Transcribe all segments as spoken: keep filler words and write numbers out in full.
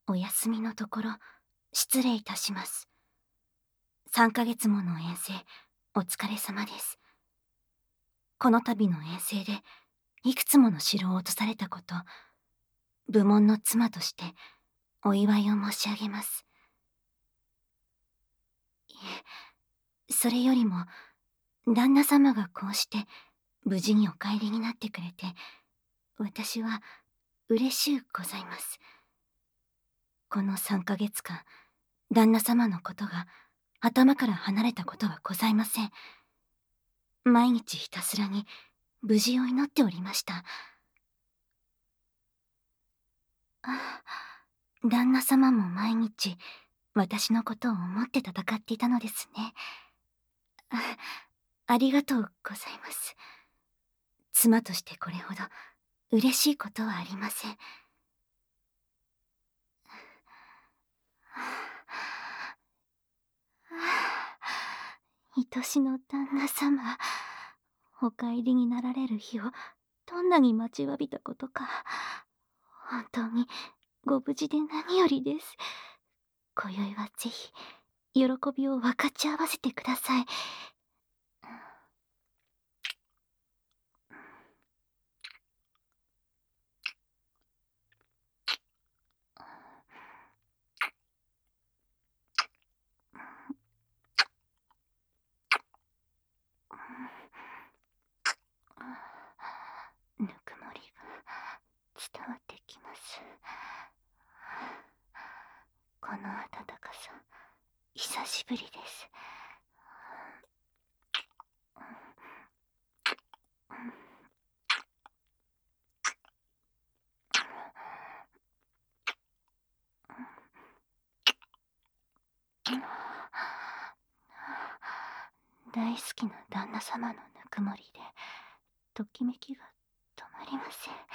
お休みのところ、失礼いたします。さんかげつもの遠征、お疲れ様です。この度の遠征で、いくつもの城を落とされたこと、部門の妻として、お祝いを申し上げます。いえ、それよりも、旦那様がこうして、無事にお帰りになってくれて、私は、嬉しゅうございます。このさんかげつかん、旦那様のことが、頭から離れたことはございません。毎日ひたすらに、無事を祈っておりました。ああ、旦那様も毎日、私のことを思って戦っていたのですね。あ、ありがとうございます。妻としてこれほど、嬉しいことはありません。愛しの旦那様、お帰りになられる日をどんなに待ちわびたことか。本当にご無事で何よりです。今宵はぜひ、喜びを分かち合わせてください。ぬくもりが伝わってきます。この暖かさ、久しぶりです。大好きな旦那様のぬくもりで、ときめきが止まりません。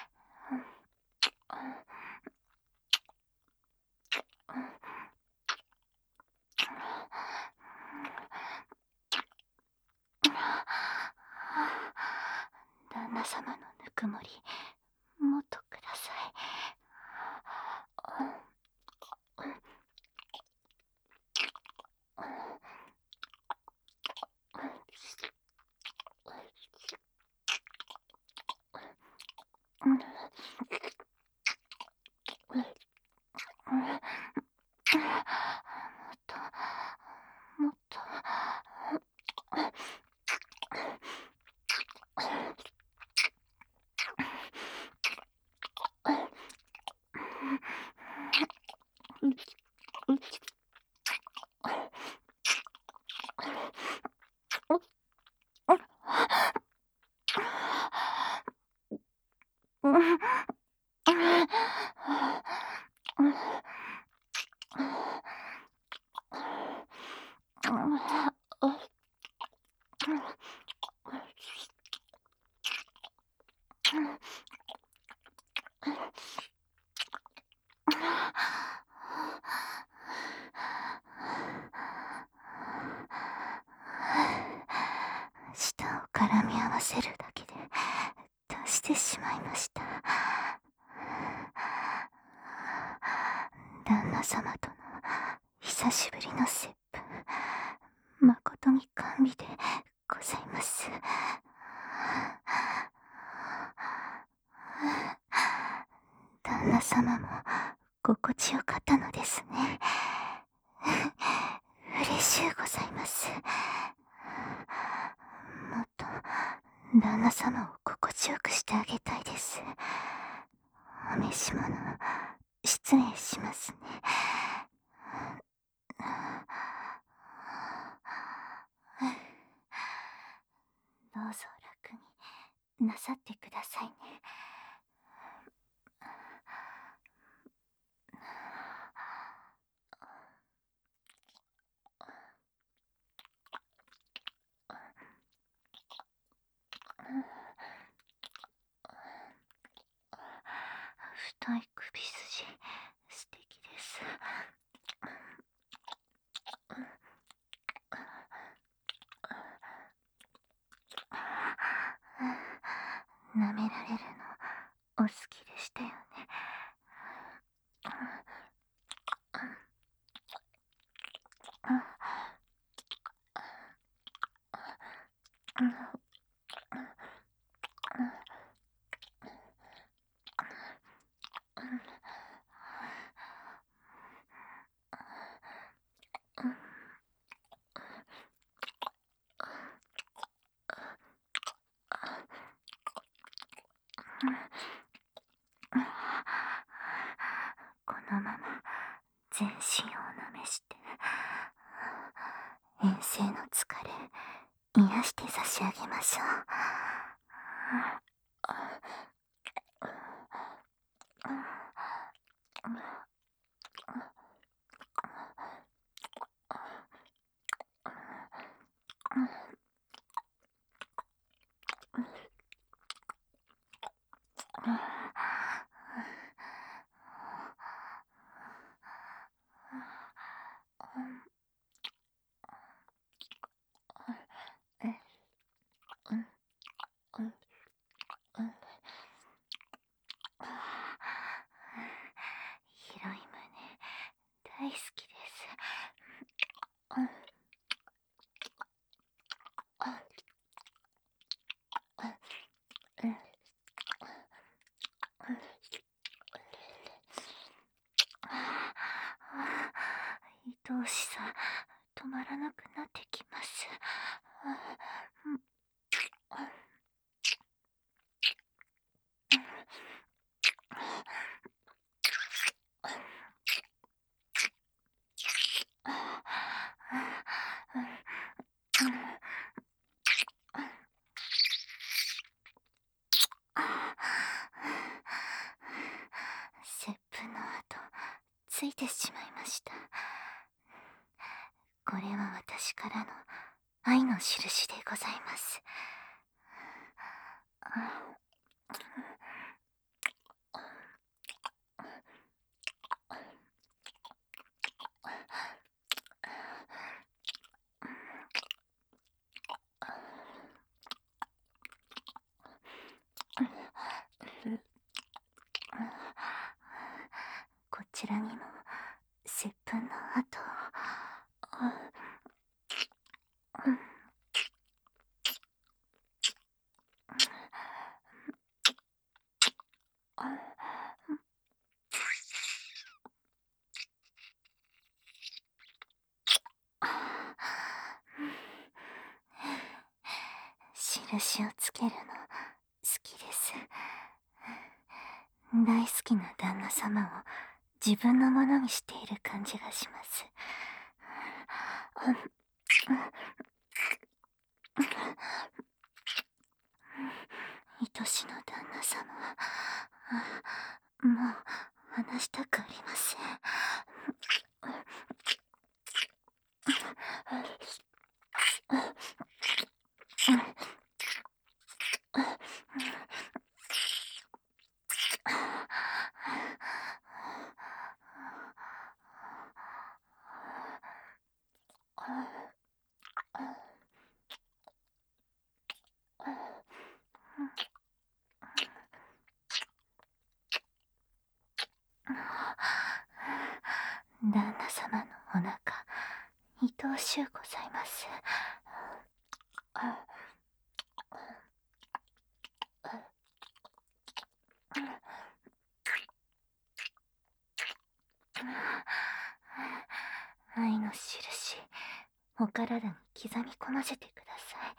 旦那様のぬくもり、もっとください。もっと、もっと。舌を絡み合わせるだけで出してしまいました。旦那様との久しぶりの接吻、誠に甘美でございます。旦那様も心地よかったのですね。嬉しゅうございます。もっと旦那様を心地よくしてあげたいです。お召し物、失礼しますね。どうぞ楽になさってくださいね。太い首筋、素敵です。舐められるのお好きでしたよね。 のまま全身をなめして遠征の疲れ癒して差し上げましょう。広い胸大好きです。愛おしさ止まらなくなってきます。接吻の跡ついてしまいました。これは私からの愛の印でございます。こちらにも接吻の跡を。印をつけるの好きです。大好きな旦那様を自分のものにしている感じがします。愛しの旦那様、もう話したくありません。旦那様のお腹、愛おしゅうございます。愛の印、お体に刻み込ませてください。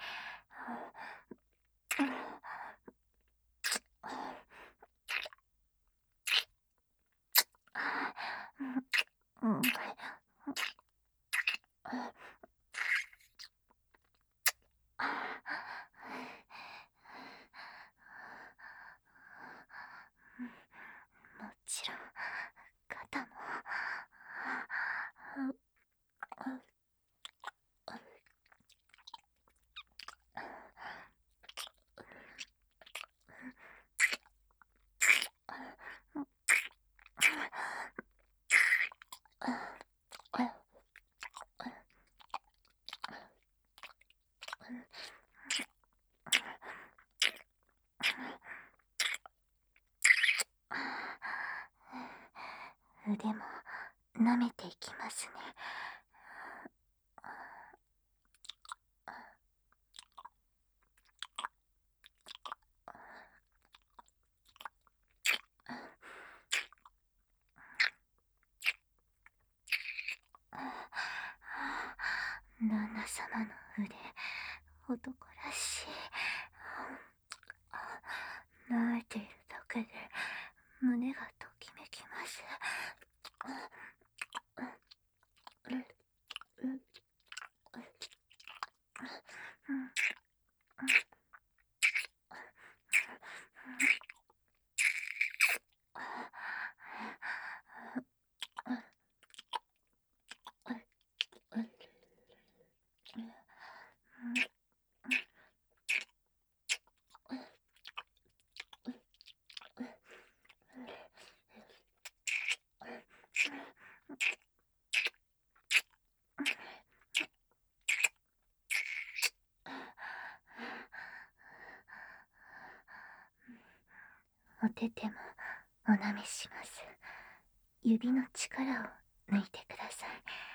もちろん肩も。腕も舐めていきますね。旦那様の腕、男らしい。舐めているだけで胸がときめきます。 お手手もお舐めします。指の力を抜いてください。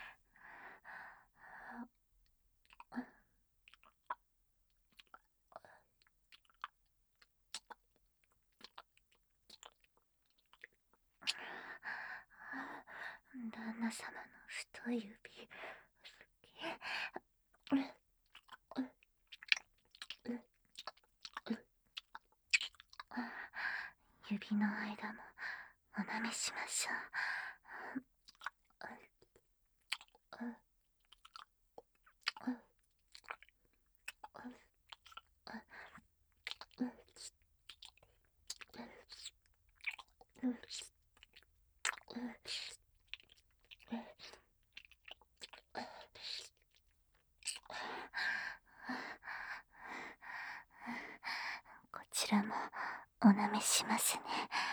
旦那様の太い指、指の間もお舐めしましょう。こちらもお舐めしますね。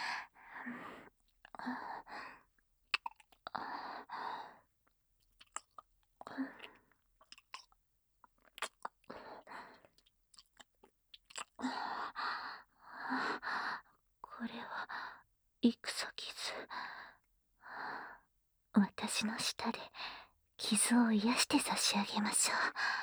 これは戦傷。私の舌で傷を癒して差し上げましょう。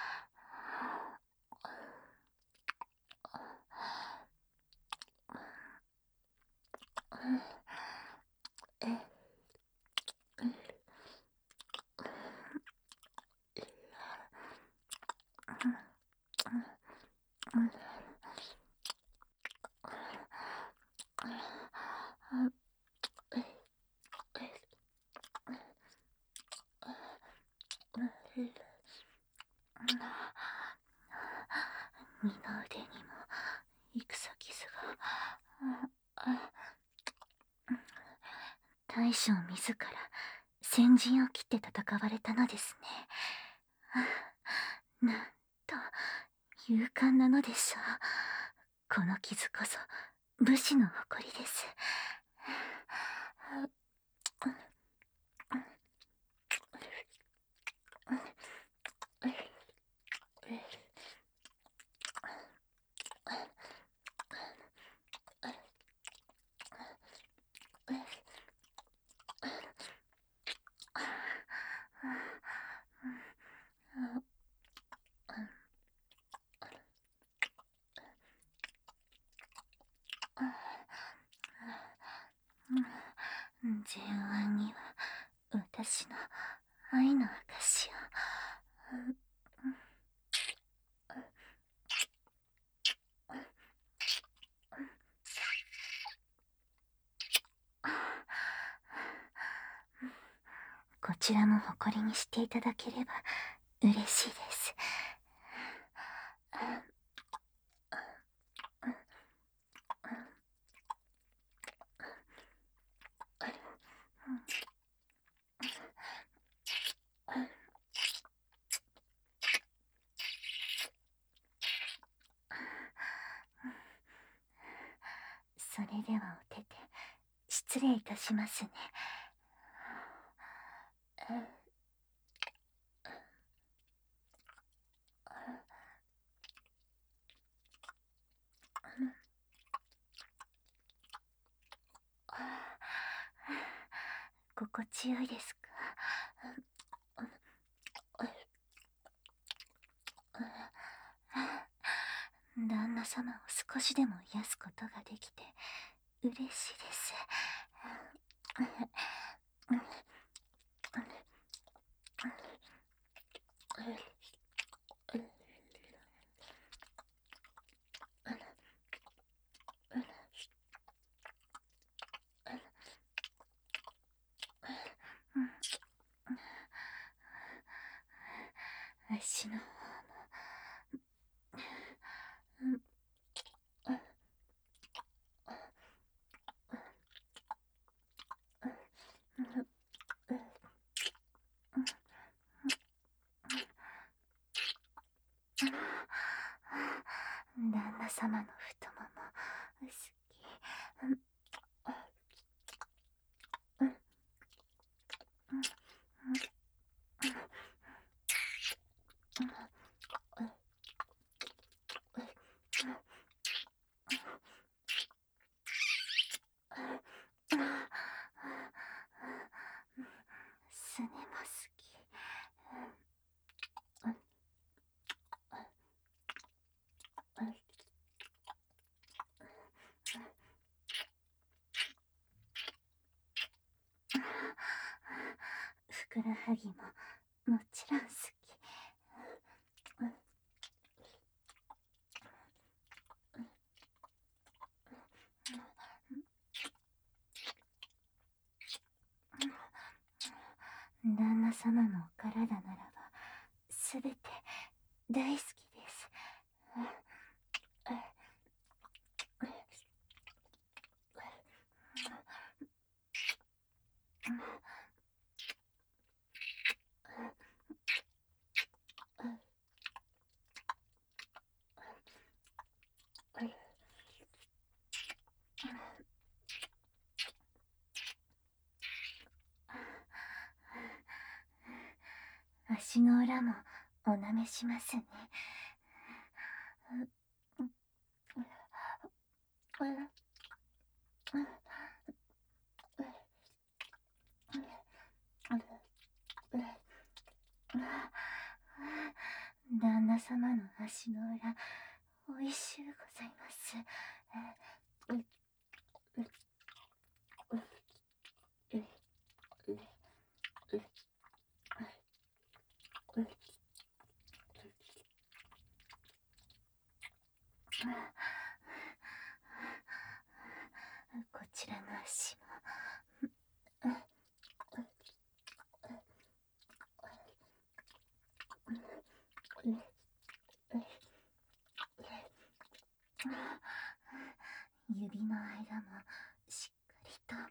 二の腕にも戦傷が。大将自ら先陣を切って戦われたのですね。なんと勇敢なのでしょう。この傷こそ武士の誇りです。前腕には私の愛の証を。こちらも誇りにしていただければ嬉しいです。それではお手手失礼いたしますね。心地よいですか？旦那様を少しでも癒すことができて嬉しいです。足の方も。旦那様の太もも好き。 くらはぎももちろん好き。旦那様のお体ならばすべて大好きです。足の裏もお舐めしますね。旦那様の足の裏、おいしゅうございます。こちらの足も。指の間もしっかりと。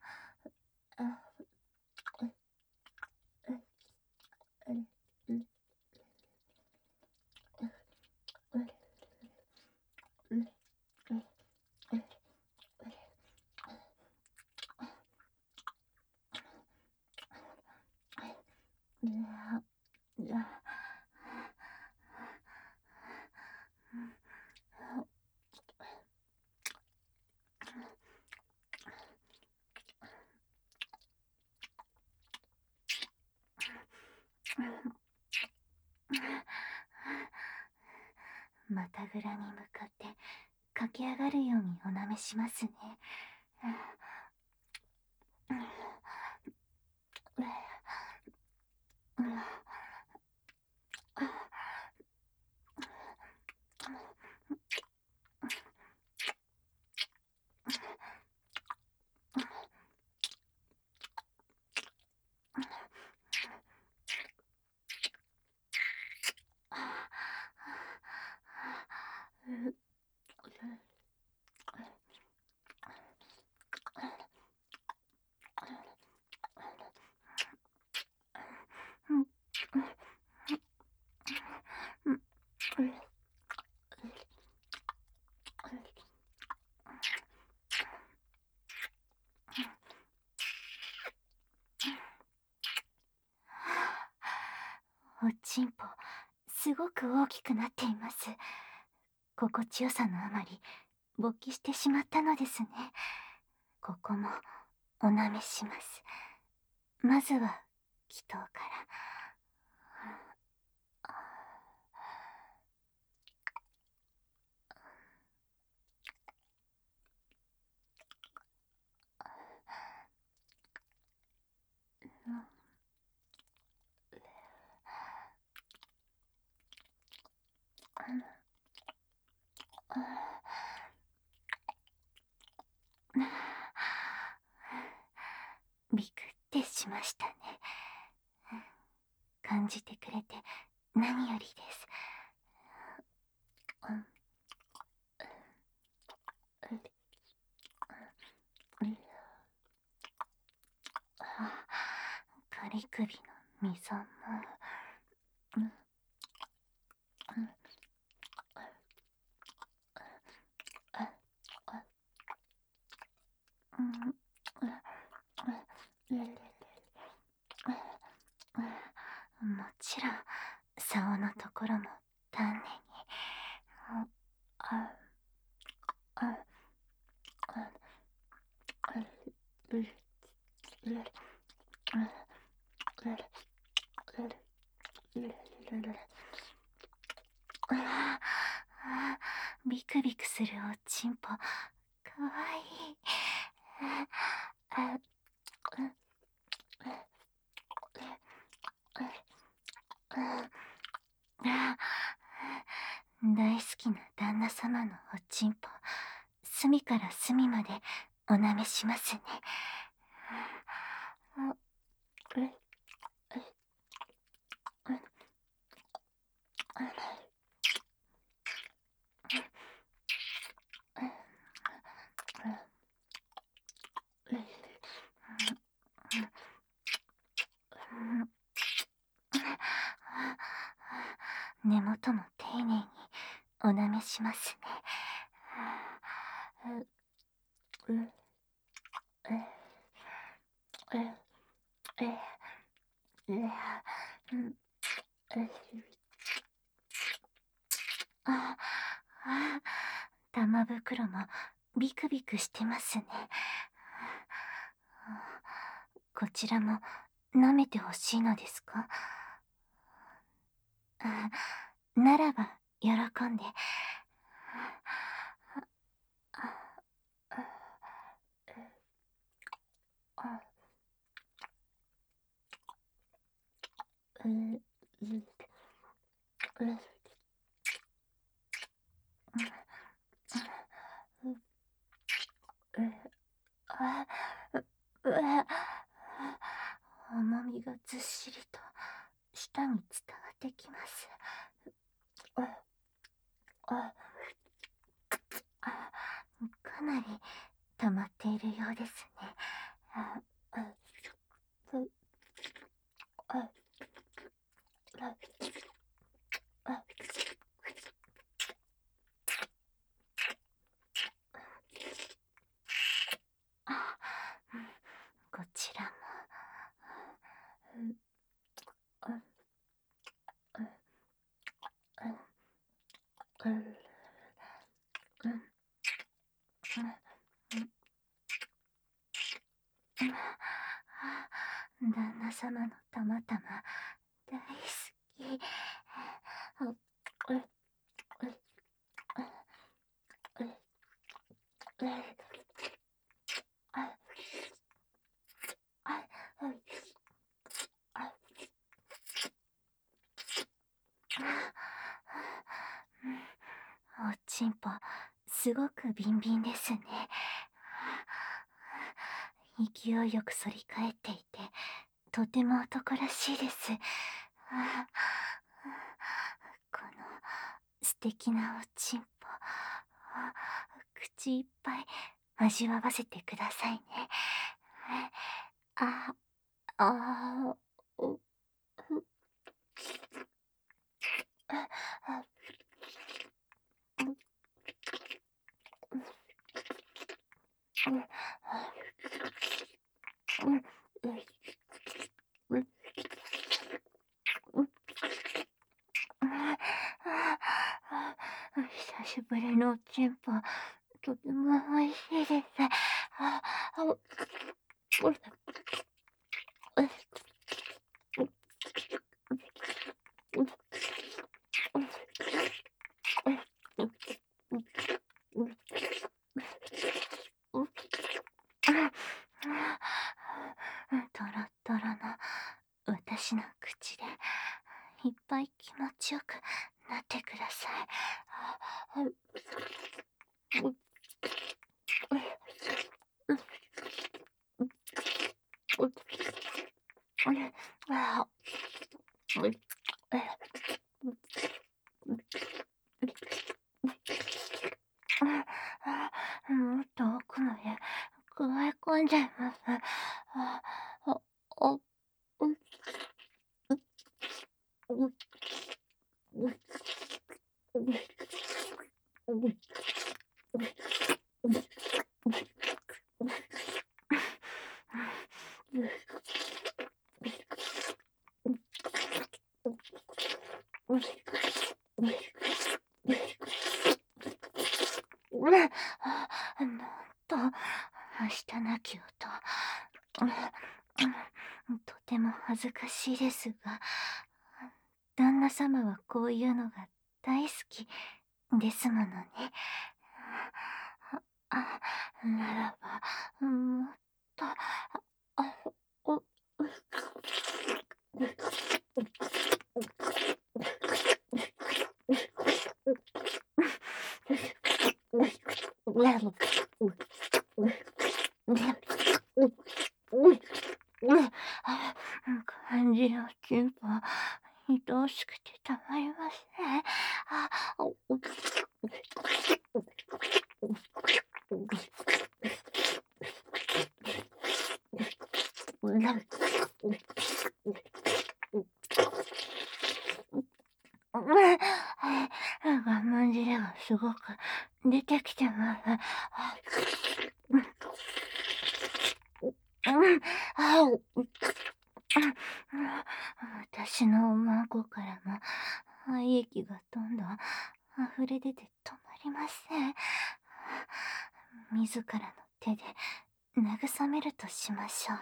またぐらに向かって駆け上がるようにお舐めしますね。おちんぽ、すごく大きくなっています。心地よさのあまり勃起してしまったのですね。ここもお舐めします。まずは祈祷から。びくってしましたね。感じてくれて何よりです。仮首の溝も。もちろん竿のところも丹念に。ビクビクするおちんぽ、かわいい。 きな旦那様のおちんぽ、隅から隅までお舐めしますね。根元も丁寧にお舐めしますね。ああ、玉袋もビクビクしてますね。こちらも舐めてほしいのですか？あ、ならば喜んで。う、う、う、あ、う、う、重みがずっしりと舌に伝わってきます。あ、あ、かなり溜まっているようですね。あ、あ、う、あ、あ、あ、あ、こちらも。あ、あ、あ、あ、旦那様のたまたま大好き。おちんぽ、すごくビンビンですね。勢いよく反り返っていて、とても男らしいです。この素敵なおちんぽ、口いっぱい味わわせてくださいね。あ、あ、う、ふ、あ、あ、久しぶりのおちんぽ、とても美味しいです。あ、あ、う、トロットロの私の口でいっぱい気持ちよくなってください。もっと奥まで加え込んじゃいます。あ、あ、あ、う、う、う、う、う、なんと、はしたなき音。とても恥ずかしいですが、旦那様はこういうのが大好きですものね。あ、ならば、もっと、あ、お、う、 感じのチンポ、愛おしくてたまりません。あ、お我慢汁がすごく出てきてます。私のおまんこからも愛液がどんどん溢れ出て止まりません。自らの手で慰めるとしましょう。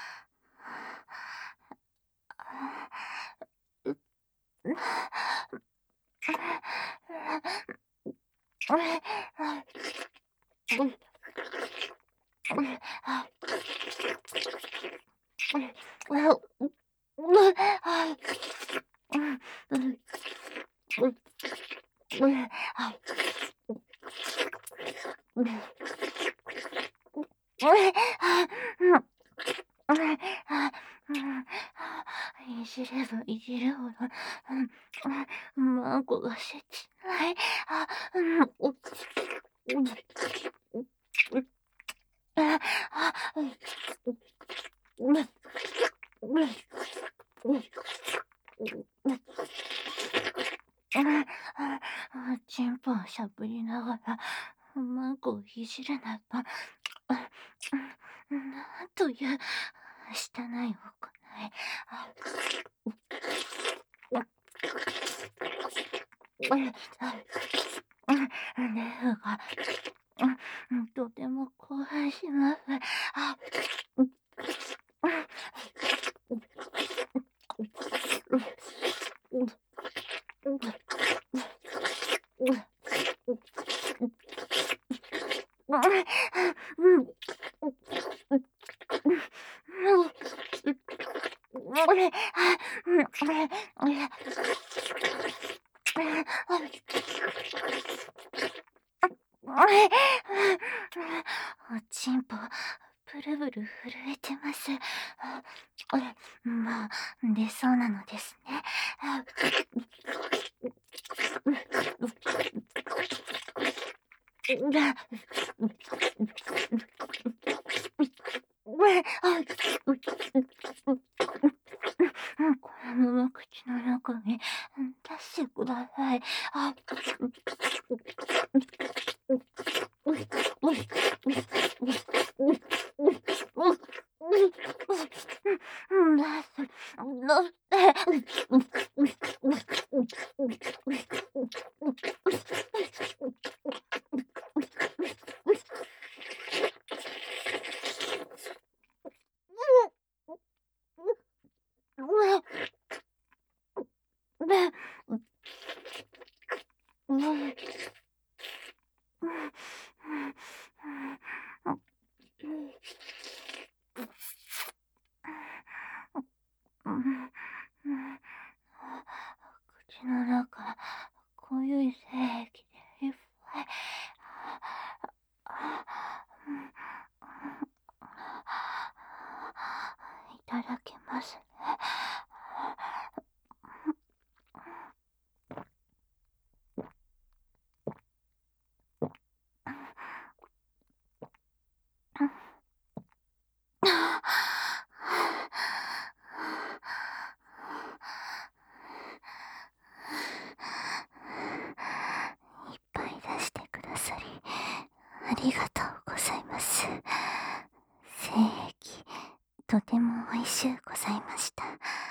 いじればいじるほど、マンコが切ない。あ、チンポをしゃぶりながらマンコをいじるなど、なんという汚い行い。レフがとても興奮します。あおちんぽブルブル震えてます。もう出そうなのですね。このまま口の中に出してください。あ口の中、濃ゆい精液でいっぱい。いただきますね。いっぱい出してくださりありがとうございます。精液とてもおいしゅうございました。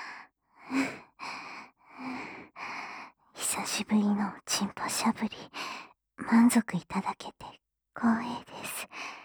久しぶりのおちんぽしゃぶり、満足いただけて光栄です。